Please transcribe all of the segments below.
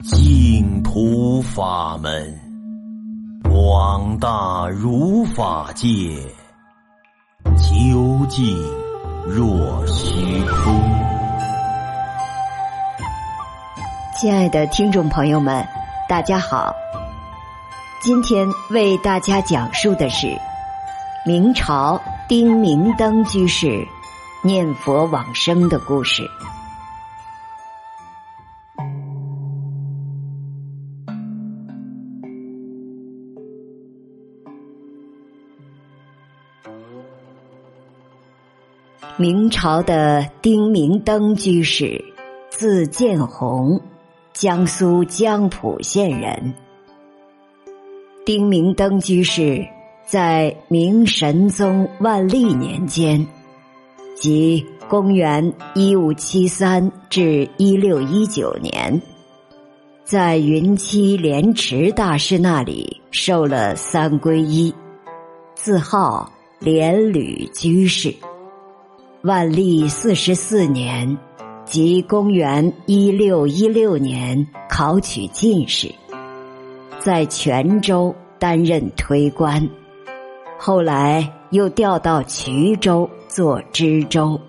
净土法门，广大如法界，究竟若虚空。 亲爱的听众朋友们，大家好，今天为大家讲述的是明朝丁明灯居士念佛往生的故事。明朝的丁明灯居士，字建宏，江苏江浦县人。丁明灯居士在明神宗万历年间，即公元1573至1619年，在云栖莲池大师那里受了三皈依，自号莲履居士。万历44年，即公元1616年考取进士，在泉州担任推官，后来又调到衢州做知州。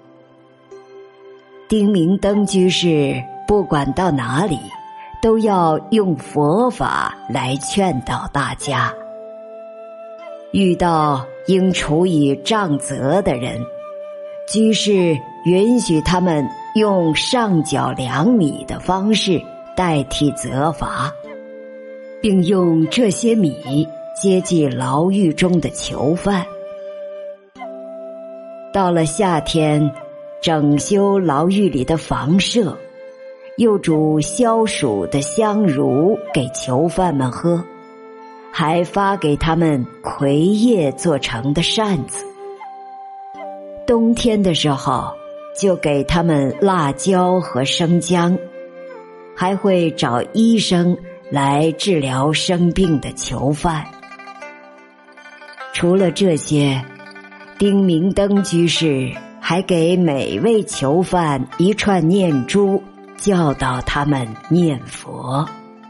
丁明灯居士不管到哪里，都要用佛法来劝导大家。遇到应处以杖责的人，居士允许他们用上缴2米的方式代替责罚，并用这些米接济牢狱中的囚犯。到了夏天，整修牢狱里的房舍，又煮消暑的香茹给囚犯们喝，还发给他们葵叶做成的扇子。冬天的时候，就给他们辣椒和生姜，还会找医生来治疗生病的囚犯。除了这些，丁明灯居士还给每位囚犯一串念珠，教导他们念佛。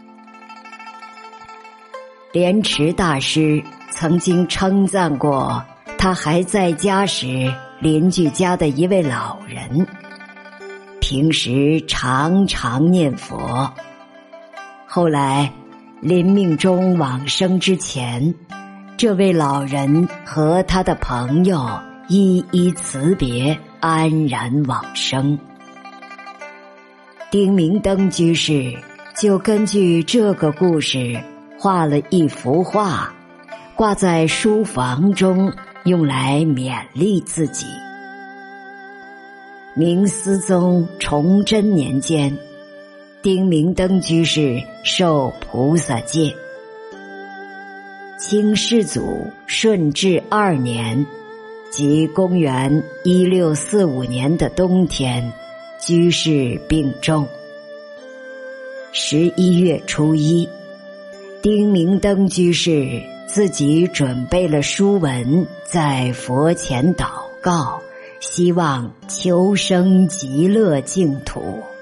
莲池大师曾经称赞过他还在家时邻居家的一位老人，平时常常念佛。后来临命终往生之前，这位老人和他的朋友一一辞别，安然往生。丁明灯居士就根据这个故事画了一幅画，挂在书房中，用来勉励自己。明思宗崇祯年间，丁明灯居士受菩萨戒。清世祖顺治2年，即公元1645年的冬天，居士病重。11月初1，丁明灯居士自己准备了书文，在佛前祷告，希望求生极乐净土。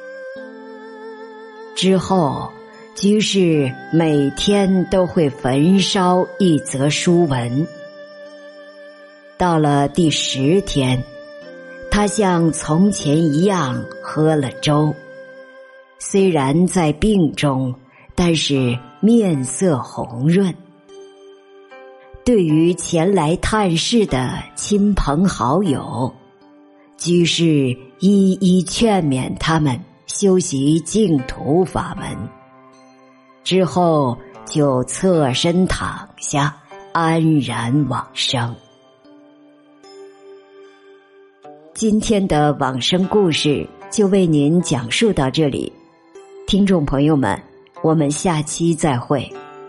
之后，居士每天都会焚烧一则书文。到了第10天，他像从前一样喝了粥，虽然在病中，但是面色红润。对于前来探视的亲朋好友，居士一一劝勉他们修习净土法门，之后就侧身躺下，安然往生。今天的往生故事就为您讲述到这里，听众朋友们，我们下期再会。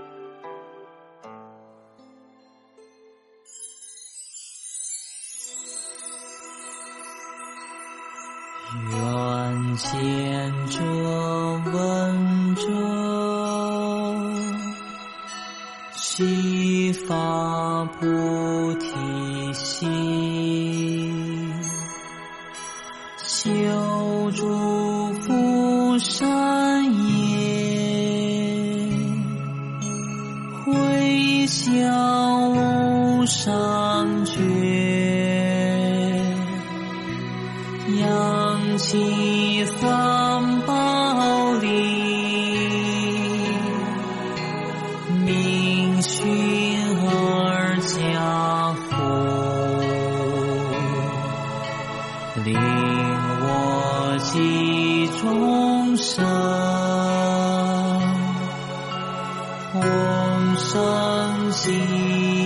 愿见者闻者，悉发菩提心，修诸福善业。 无上觉，扬起三宝力，明熏而家福，令我及众生，同生喜。